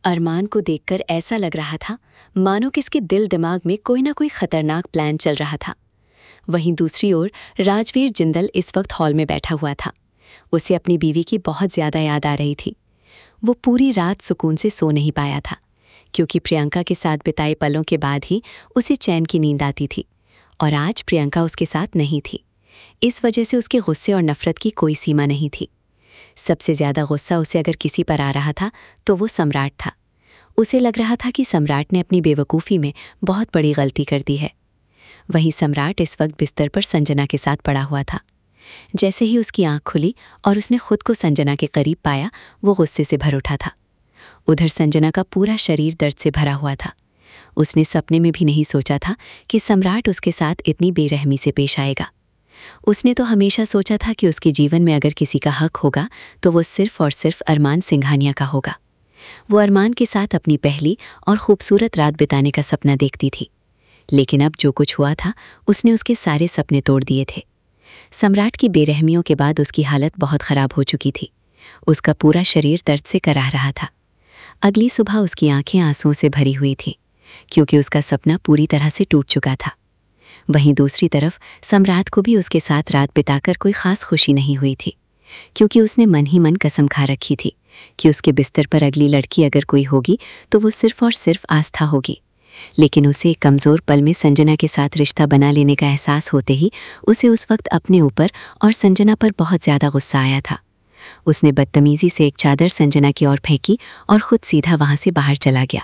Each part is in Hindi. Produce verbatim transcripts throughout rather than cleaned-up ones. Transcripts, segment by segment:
अरमान को देखकर ऐसा लग रहा था मानो किसके दिल दिमाग में कोई ना कोई खतरनाक प्लान चल रहा था। वहीं दूसरी ओर राजवीर जिंदल इस वक्त हॉल में बैठा हुआ था। उसे अपनी बीवी की बहुत ज़्यादा याद आ रही थी। वो पूरी रात सुकून से सो नहीं पाया था, क्योंकि प्रियंका के साथ बिताए पलों के बाद ही उसे चैन की नींद आती थी, और आज प्रियंका उसके साथ नहीं थी। इस वजह से उसके गुस्से और नफ़रत की कोई सीमा नहीं थी। सबसे ज़्यादा गुस्सा उसे अगर किसी पर आ रहा था तो वो सम्राट था। उसे लग रहा था कि सम्राट ने अपनी बेवकूफ़ी में बहुत बड़ी गलती कर दी है। वहीं सम्राट इस वक्त बिस्तर पर संजना के साथ पड़ा हुआ था। जैसे ही उसकी आंख खुली और उसने खुद को संजना के करीब पाया, वो गुस्से से भर उठा था। उधर संजना का पूरा शरीर दर्द से भरा हुआ था। उसने सपने में भी नहीं सोचा था कि सम्राट उसके साथ इतनी बेरहमी से पेश आएगा। उसने तो हमेशा सोचा था कि उसके जीवन में अगर किसी का हक होगा तो वो सिर्फ और सिर्फ अरमान सिंघानिया का होगा। वो अरमान के साथ अपनी पहली और खूबसूरत रात बिताने का सपना देखती थी, लेकिन अब जो कुछ हुआ था उसने उसके सारे सपने तोड़ दिए थे। सम्राट की बेरहमियों के बाद उसकी हालत बहुत ख़राब हो चुकी थी। उसका पूरा शरीर दर्द से कराह रहा था। अगली सुबह उसकी आंखें आंसुओं से भरी हुई थीं, क्योंकि उसका सपना पूरी तरह से टूट चुका था। वहीं दूसरी तरफ सम्राट को भी उसके साथ रात बिताकर कोई ख़ास खुशी नहीं हुई थी, क्योंकि उसने मन ही मन कसम खा रखी थी कि उसके बिस्तर पर अगली लड़की अगर कोई होगी तो वो सिर्फ और सिर्फ आस्था होगी। लेकिन उसे एक कमज़ोर पल में संजना के साथ रिश्ता बना लेने का एहसास होते ही उसे उस वक्त अपने ऊपर और संजना पर बहुत ज़्यादा गुस्सा आया था। उसने बदतमीज़ी से एक चादर संजना की ओर फेंकी और ख़ुद सीधा वहाँ से बाहर चला गया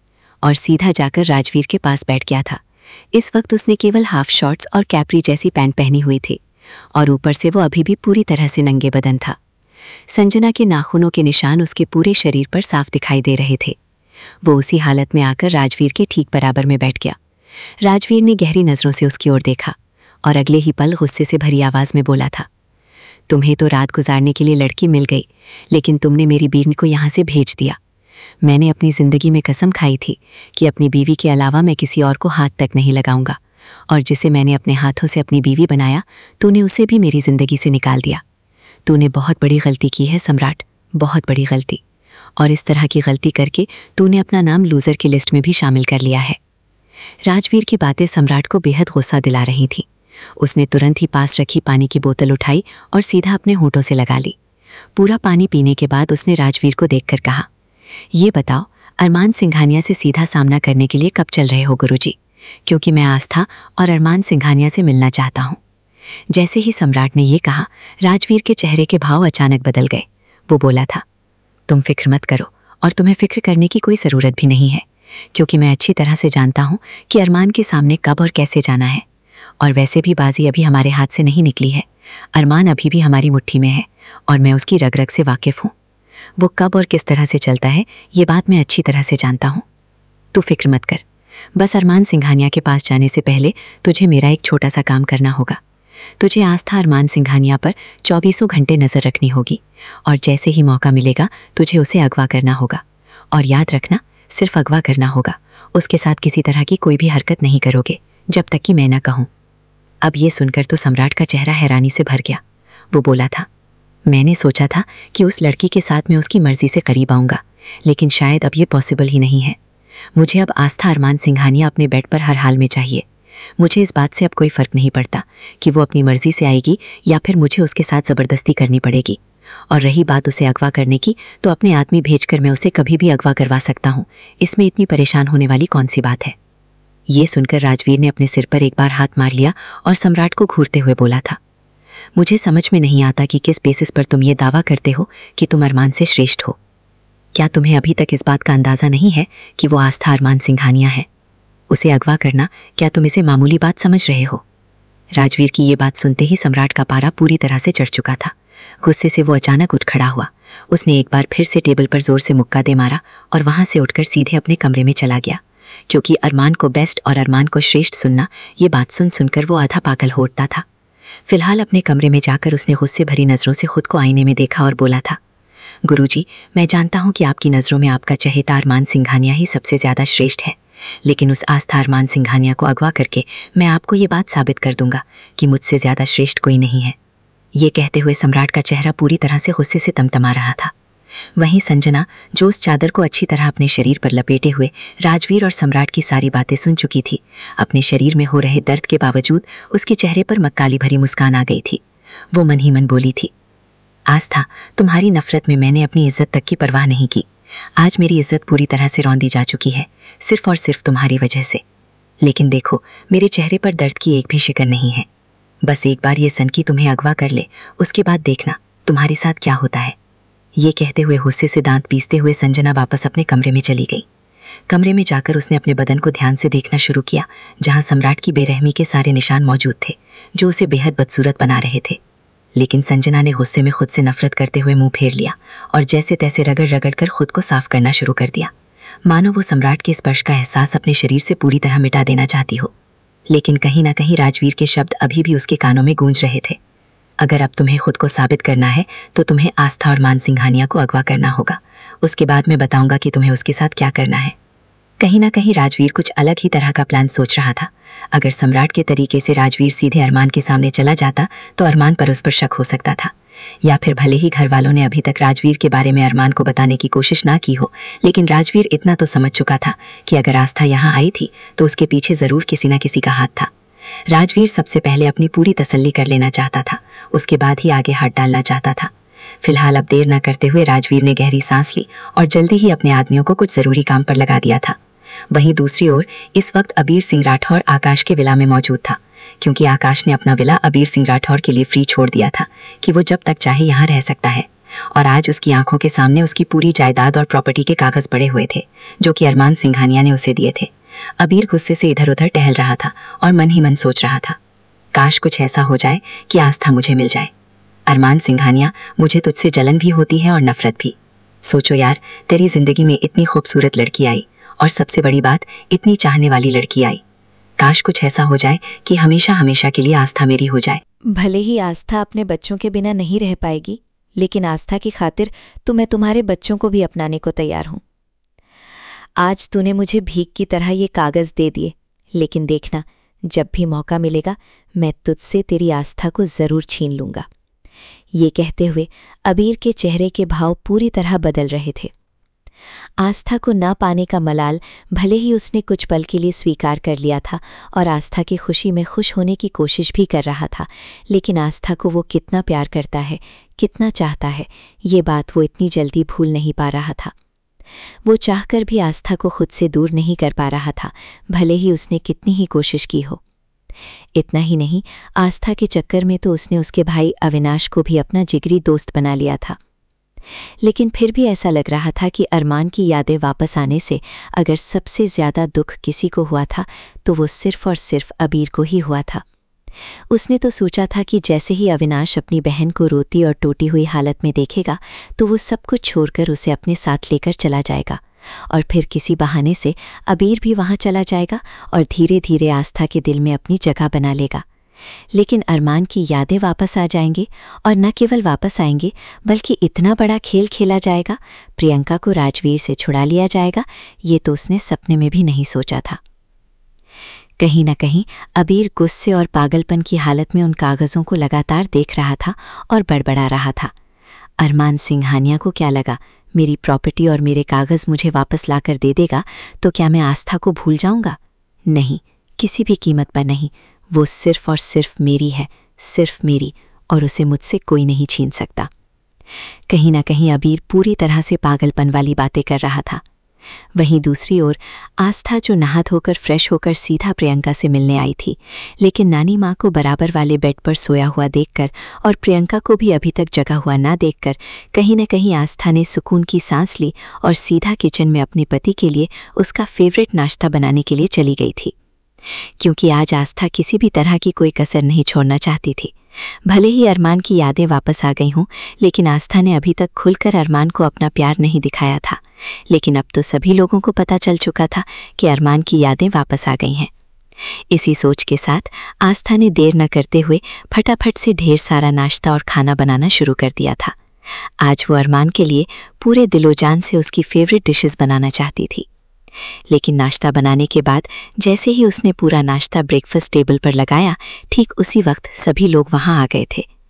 और सीधा जाकर राजवीर के पास बैठ गया था। इस वक्त उसने केवल हाफ शॉर्ट्स और कैप्री जैसी पैंट पहनी हुई थी और ऊपर से वो अभी भी पूरी तरह से नंगे बदन था। संजना के नाखूनों के निशान उसके पूरे शरीर पर साफ दिखाई दे रहे थे। वो उसी हालत में आकर राजवीर के ठीक बराबर में बैठ गया। राजवीर ने गहरी नज़रों से उसकी ओर देखा और अगले ही पल गुस्से से भरी आवाज़ में बोला था, तुम्हें तो रात गुजारने के लिए लड़की मिल गई, लेकिन तुमने मेरी बीवी को यहाँ से भेज दिया। मैंने अपनी ज़िंदगी में कसम खाई थी कि अपनी बीवी के अलावा मैं किसी और को हाथ तक नहीं लगाऊंगा, और जिसे मैंने अपने हाथों से अपनी बीवी बनाया, तूने उसे भी मेरी ज़िंदगी से निकाल दिया। तूने बहुत बड़ी गलती की है सम्राट, बहुत बड़ी गलती, और इस तरह की गलती करके तूने अपना नाम लूज़र की लिस्ट में भी शामिल कर लिया है। राजवीर की बातें सम्राट को बेहद गुस्सा दिला रही थीं। उसने तुरंत ही पास रखी पानी की बोतल उठाई और सीधा अपने होठों से लगा ली। पूरा पानी पीने के बाद उसने राजवीर को देखकर कहा, ये बताओ, अरमान सिंघानिया से सीधा सामना करने के लिए कब चल रहे हो गुरुजी? क्योंकि मैं आस्था और अरमान सिंघानिया से मिलना चाहता हूँ। जैसे ही सम्राट ने ये कहा, राजवीर के चेहरे के भाव अचानक बदल गए। वो बोला था, तुम फिक्र मत करो, और तुम्हें फिक्र करने की कोई ज़रूरत भी नहीं है, क्योंकि मैं अच्छी तरह से जानता हूँ कि अरमान के सामने कब और कैसे जाना है। और वैसे भी बाजी अभी हमारे हाथ से नहीं निकली है। अरमान अभी भी हमारी मुट्ठी में है और मैं उसकी रग रग से वाकिफ़ हूँ। वो कब और किस तरह से चलता है ये बात मैं अच्छी तरह से जानता हूँ। तू फिक्र मत कर, बस अरमान सिंघानिया के पास जाने से पहले तुझे मेरा एक छोटा सा काम करना होगा। तुझे आस्था अरमान सिंघानिया पर चौबीसों घंटे नज़र रखनी होगी, और जैसे ही मौका मिलेगा तुझे उसे अगवा करना होगा। और याद रखना, सिर्फ अगवा करना होगा, उसके साथ किसी तरह की कोई भी हरकत नहीं करोगे जब तक कि मैं ना कहूँ। अब ये सुनकर तो सम्राट का चेहरा हैरानी से भर गया। वो बोला था, मैंने सोचा था कि उस लड़की के साथ मैं उसकी मर्जी से करीब आऊँगा, लेकिन शायद अब ये पॉसिबल ही नहीं है। मुझे अब आस्था अरमान सिंघानिया अपने बेड पर हर हाल में चाहिए। मुझे इस बात से अब कोई फ़र्क नहीं पड़ता कि वो अपनी मर्जी से आएगी या फिर मुझे उसके साथ ज़बरदस्ती करनी पड़ेगी। और रही बात उसे अगवा करने की, तो अपने आदमी भेजकर मैं उसे कभी भी अगवा करवा सकता हूँ। इसमें इतनी परेशान होने वाली कौन सी बात है? ये सुनकर राजवीर ने अपने सिर पर एक बार हाथ मार लिया और सम्राट को घूरते हुए बोला था, मुझे समझ में नहीं आता कि किस बेसिस पर तुम ये दावा करते हो कि तुम अरमान से श्रेष्ठ हो। क्या तुम्हें अभी तक इस बात का अंदाज़ा नहीं है कि वो आस्था अरमान सिंघानिया है? उसे अगवा करना, क्या तुम इसे मामूली बात समझ रहे हो? राजवीर की ये बात सुनते ही सम्राट का पारा पूरी तरह से चढ़ चुका था। गुस्से से वो अचानक उठ खड़ा हुआ। उसने एक बार फिर से टेबल पर जोर से मुक्का दे मारा और वहाँ से उठकर सीधे अपने कमरे में चला गया, क्योंकि अरमान को बेस्ट और अरमान को श्रेष्ठ सुनना, ये बात सुन सुनकर वो आधा पागल हो उठता था। फिलहाल अपने कमरे में जाकर उसने गुस्से भरी नज़रों से खुद को आईने में देखा और बोला था, गुरुजी, मैं जानता हूँ कि आपकी नज़रों में आपका चहेता अरमान सिंघानिया ही सबसे ज़्यादा श्रेष्ठ है, लेकिन उस आस्था अरमान सिंघानिया को अगवा करके मैं आपको ये बात साबित कर दूंगा कि मुझसे ज़्यादा श्रेष्ठ कोई नहीं है। ये कहते हुए सम्राट का चेहरा पूरी तरह से गुस्से से तमतमा रहा था। वहीं संजना, जो उस चादर को अच्छी तरह अपने शरीर पर लपेटे हुए राजवीर और सम्राट की सारी बातें सुन चुकी थी, अपने शरीर में हो रहे दर्द के बावजूद उसके चेहरे पर मक्कारी भरी मुस्कान आ गई थी। वो मन ही मन बोली थी, आस्था, तुम्हारी नफरत में मैंने अपनी इज्जत तक की परवाह नहीं की। आज मेरी इज्जत पूरी तरह से रौंदी जा चुकी है, सिर्फ और सिर्फ तुम्हारी वजह से। लेकिन देखो, मेरे चेहरे पर दर्द की एक भी शिकन नहीं है। बस एक बार ये सनकी तुम्हें अगवा कर ले, उसके बाद देखना तुम्हारे साथ क्या होता है। ये कहते हुए गुस्से से दांत पीसते हुए संजना वापस अपने कमरे में चली गई। कमरे में जाकर उसने अपने बदन को ध्यान से देखना शुरू किया, जहां सम्राट की बेरहमी के सारे निशान मौजूद थे, जो उसे बेहद बदसूरत बना रहे थे। लेकिन संजना ने गुस्से में खुद से नफरत करते हुए मुंह फेर लिया और जैसे तैसे रगड़ रगड़ कर खुद को साफ करना शुरू कर दिया, मानो वो सम्राट के स्पर्श का एहसास अपने शरीर से पूरी तरह मिटा देना चाहती हो। लेकिन कहीं ना कहीं राजवीर के शब्द अभी भी उसके कानों में गूंज रहे थे, अगर अब तुम्हें खुद को साबित करना है तो तुम्हें आस्था और मान सिंघानिया को अगवा करना होगा। उसके बाद मैं बताऊंगा कि तुम्हें उसके साथ क्या करना है। कहीं ना कहीं राजवीर कुछ अलग ही तरह का प्लान सोच रहा था। अगर सम्राट के तरीके से राजवीर सीधे अरमान के सामने चला जाता तो अरमान पर उस पर शक हो सकता था, या फिर भले ही घर वालों ने अभी तक राजवीर के बारे में अरमान को बताने की कोशिश ना की हो, लेकिन राजवीर इतना तो समझ चुका था कि अगर आस्था यहाँ आई थी तो उसके पीछे जरूर किसी ना किसी का हाथ था। राजवीर सबसे पहले अपनी पूरी तसल्ली कर लेना चाहता था, उसके बाद ही आगे हाथ डालना चाहता था। फिलहाल अब देर न करते हुए राजवीर ने गहरी सांस ली और जल्दी ही अपने आदमियों को कुछ जरूरी काम पर लगा दिया था। वहीं दूसरी ओर इस वक्त अबीर सिंह राठौर आकाश के विला में मौजूद था, क्योंकि आकाश ने अपना विला अबीर सिंह राठौर के लिए फ्री छोड़ दिया था कि वो जब तक चाहे यहाँ रह सकता है। और आज उसकी आंखों के सामने उसकी पूरी जायदाद और प्रॉपर्टी के कागज पड़े हुए थे, जो कि अरमान सिंघानिया ने उसे दिए थे। अबीर गुस्से से इधर उधर टहल रहा था और मन ही मन सोच रहा था, काश कुछ ऐसा हो जाए कि आस्था मुझे मिल जाए। अरमान सिंघानिया, मुझे तुझसे जलन भी होती है और नफरत भी। सोचो यार, तेरी जिंदगी में इतनी खूबसूरत लड़की आई और सबसे बड़ी बात, इतनी चाहने वाली लड़की आई। काश कुछ ऐसा हो जाए कि हमेशा हमेशा के लिए आस्था मेरी हो जाए। भले ही आस्था अपने बच्चों के बिना नहीं रह पाएगी, लेकिन आस्था की खातिर तो मैं तुम्हारे बच्चों को भी अपनाने को तैयार हूं। आज तूने मुझे भीख की तरह ये कागज दे दिए, लेकिन देखना, जब भी मौका मिलेगा मैं तुझसे तेरी आस्था को जरूर छीन लूंगा। ये कहते हुए अबीर के चेहरे के भाव पूरी तरह बदल रहे थे। आस्था को ना पाने का मलाल भले ही उसने कुछ पल के लिए स्वीकार कर लिया था और आस्था की खुशी में खुश होने की कोशिश भी कर रहा था, लेकिन आस्था को वो कितना प्यार करता है, कितना चाहता है, ये बात वो इतनी जल्दी भूल नहीं पा रहा था। वो चाहकर भी आस्था को खुद से दूर नहीं कर पा रहा था, भले ही उसने कितनी ही कोशिश की हो। इतना ही नहीं, आस्था के चक्कर में तो उसने उसके भाई अविनाश को भी अपना जिगरी दोस्त बना लिया था। लेकिन फिर भी ऐसा लग रहा था कि अरमान की यादें वापस आने से अगर सबसे ज्यादा दुख किसी को हुआ था तो वो सिर्फ और सिर्फ अबीर को ही हुआ था। उसने तो सोचा था कि जैसे ही अविनाश अपनी बहन को रोती और टूटी हुई हालत में देखेगा तो वो सब कुछ छोड़कर उसे अपने साथ लेकर चला जाएगा और फिर किसी बहाने से अबीर भी वहां चला जाएगा और धीरे धीरे आस्था के दिल में अपनी जगह बना लेगा। लेकिन अरमान की यादें वापस आ जाएंगी, और न केवल वापस आएंगे बल्कि इतना बड़ा खेल खेला जाएगा, प्रियंका को राजवीर से छुड़ा लिया जाएगा। ये तो उसने सपने में भी नहीं सोचा था। कहीं न कहीं अबीर गुस्से और पागलपन की हालत में उन कागज़ों को लगातार देख रहा था और बड़बड़ा रहा था। अरमान सिंघानिया को क्या लगा, मेरी प्रॉपर्टी और मेरे कागज़ मुझे वापस लाकर दे देगा तो क्या मैं आस्था को भूल जाऊंगा? नहीं, किसी भी कीमत पर नहीं। वो सिर्फ और सिर्फ मेरी है, सिर्फ मेरी, और उसे मुझसे कोई नहीं छीन सकता। कहीं ना कहीं अबीर पूरी तरह से पागलपन वाली बातें कर रहा था। वहीं दूसरी ओर आस्था, जो नहा धोकर फ्रेश होकर सीधा प्रियंका से मिलने आई थी, लेकिन नानी माँ को बराबर वाले बेड पर सोया हुआ देखकर और प्रियंका को भी अभी तक जगा हुआ ना देखकर कहीं न कहीं आस्था ने सुकून की सांस ली और सीधा किचन में अपने पति के लिए उसका फेवरेट नाश्ता बनाने के लिए चली गई थी, क्योंकि आज आस्था किसी भी तरह की कोई कसर नहीं छोड़ना चाहती थी। भले ही अरमान की यादें वापस आ गई हों, लेकिन आस्था ने अभी तक खुलकर अरमान को अपना प्यार नहीं दिखाया था। लेकिन अब तो सभी लोगों को पता चल चुका था कि अरमान की यादें वापस आ गई हैं। इसी सोच के साथ आस्था ने देर न करते हुए फटाफट से ढेर सारा नाश्ता और खाना बनाना शुरू कर दिया था। आज वो अरमान के लिए पूरे दिलोजान से उसकी फेवरेट डिशेस बनाना चाहती थी। लेकिन नाश्ता बनाने के बाद जैसे ही उसने पूरा नाश्ता ब्रेकफास्ट टेबल पर लगाया, ठीक उसी वक्त सभी लोग वहां आ गए थे।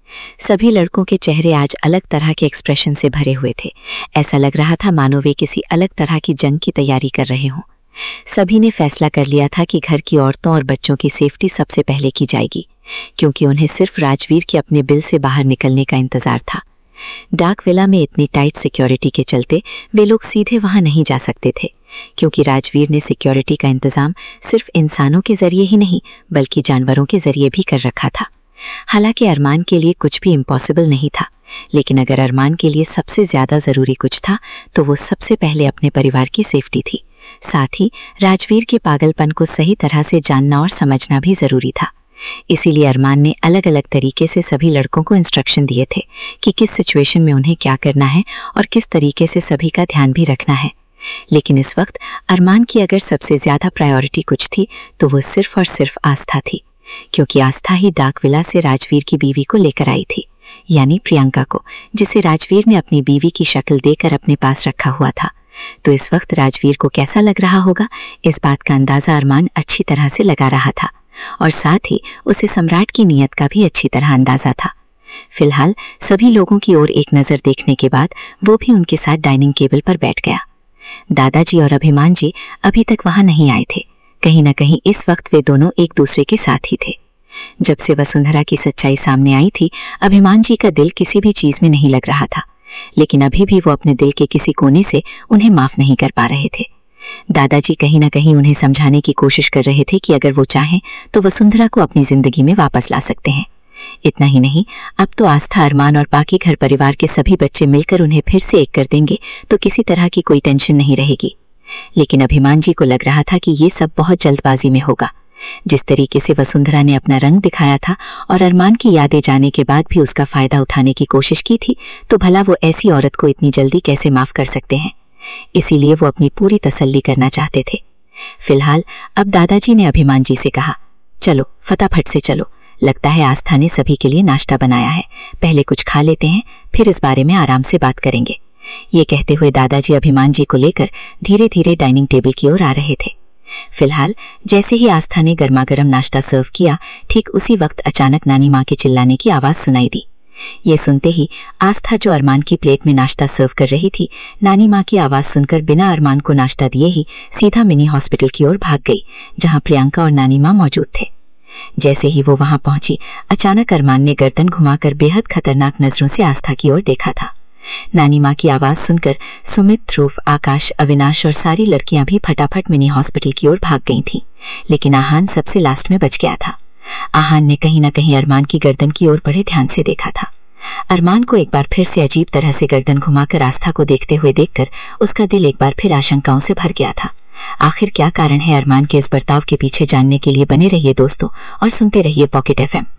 सभी लड़कों के चेहरे आज अलग तरह के एक्सप्रेशन से भरे हुए थे। ऐसा लग रहा था मानो वे किसी अलग तरह की जंग की तैयारी कर रहे हों। सभी ने फैसला कर लिया था कि घर की औरतों और बच्चों की सेफ्टी सबसे पहले की जाएगी, क्योंकि उन्हें सिर्फ राजवीर के अपने बिल से बाहर निकलने का इंतजार था। डाक विला में इतनी टाइट सिक्योरिटी के चलते वे लोग सीधे वहां नहीं जा सकते थे, क्योंकि राजवीर ने सिक्योरिटी का इंतजाम सिर्फ इंसानों के जरिए ही नहीं बल्कि जानवरों के जरिए भी कर रखा था। हालांकि अरमान के लिए कुछ भी इम्पॉसिबल नहीं था, लेकिन अगर अरमान के लिए सबसे ज्यादा जरूरी कुछ था तो वो सबसे पहले अपने परिवार की सेफ्टी थी। साथ ही राजवीर के पागलपन को सही तरह से जानना और समझना भी जरूरी था। इसीलिए अरमान ने अलग अलग तरीके से सभी लड़कों को इंस्ट्रक्शन दिए थे कि किस सिचुएशन में उन्हें क्या करना है और किस तरीके से सभी का ध्यान भी रखना है। लेकिन इस वक्त अरमान की अगर सबसे ज्यादा प्रायोरिटी कुछ थी तो वो सिर्फ और सिर्फ आस्था थी, क्योंकि आस्था ही डाक विला से राजवीर की बीवी को लेकर आई थी, यानी प्रियंका को, जिसे राजवीर ने अपनी बीवी की शक्ल देकर अपने पास रखा हुआ था। तो इस वक्त राजवीर को कैसा लग रहा होगा, इस बात का अंदाजा अरमान अच्छी तरह से लगा रहा था, और साथ ही उसे सम्राट की नीयत का भी अच्छी तरह अंदाजा था। फिलहाल सभी लोगों की ओर एक नज़र देखने के बाद वो भी उनके साथ डाइनिंग टेबल पर बैठ गया। दादाजी और अभिमान जी अभी तक वहां नहीं आए थे। कहीं ना कहीं इस वक्त वे दोनों एक दूसरे के साथ ही थे। जब से वसुंधरा की सच्चाई सामने आई थी, अभिमान जी का दिल किसी भी चीज में नहीं लग रहा था, लेकिन अभी भी वो अपने दिल के किसी कोने से उन्हें माफ नहीं कर पा रहे थे। दादाजी कहीं ना कहीं उन्हें समझाने की कोशिश कर रहे थे कि अगर वो चाहें तो वसुंधरा को अपनी जिंदगी में वापस ला सकते हैं। इतना ही नहीं, अब तो आस्था, अरमान और बाकी घर परिवार के सभी बच्चे मिलकर उन्हें फिर से एक कर देंगे तो किसी तरह की कोई टेंशन नहीं रहेगी। लेकिन अभिमान जी को लग रहा था कि ये सब बहुत जल्दबाजी में होगा। जिस तरीके से वसुंधरा ने अपना रंग दिखाया था और अरमान की यादें जाने के बाद भी उसका फायदा उठाने की कोशिश की थी, तो भला वो ऐसी औरत को इतनी जल्दी कैसे माफ कर सकते हैं। इसीलिए वो अपनी पूरी तसल्ली करना चाहते थे। फिलहाल अब दादाजी ने अभिमान जी से कहा, चलो फटाफट से चलो, लगता है आस्था ने सभी के लिए नाश्ता बनाया है, पहले कुछ खा लेते हैं, फिर इस बारे में आराम से बात करेंगे। ये कहते हुए दादाजी अभिमान जी को लेकर धीरे धीरे डाइनिंग टेबल की ओर आ रहे थे। फिलहाल जैसे ही आस्था ने गर्मा गर्म नाश्ता सर्व किया, ठीक उसी वक्त अचानक नानी माँ के चिल्लाने की आवाज सुनाई दी। ये सुनते ही आस्था, जो अरमान की प्लेट में नाश्ता सर्व कर रही थी, नानी माँ की आवाज सुनकर बिना अरमान को नाश्ता दिए ही सीधा मिनी हॉस्पिटल की ओर भाग गई, जहाँ प्रियंका और नानी माँ मौजूद थे। जैसे ही वो वहां पहुंची, अचानक अरमान ने गर्दन घुमाकर बेहद खतरनाक नजरों से आस्था की ओर देखा था। नानी माँ की आवाज सुनकर सुमित, ध्रुव, आकाश, अविनाश और सारी लड़कियां भी फटाफट मिनी हॉस्पिटल की ओर भाग गई थीं, लेकिन आहान सबसे लास्ट में बच गया था। आहान ने कहीं ना कहीं अरमान की गर्दन की ओर बड़े ध्यान से देखा था। अरमान को एक बार फिर से अजीब तरह से गर्दन घुमाकर आस्था को देखते हुए देखकर उसका दिल एक बार फिर आशंकाओं से भर गया था। आखिर क्या कारण है अरमान के इस बर्ताव के पीछे, जानने के लिए बने रहिए दोस्तों और सुनते रहिए पॉकेट एफ एम।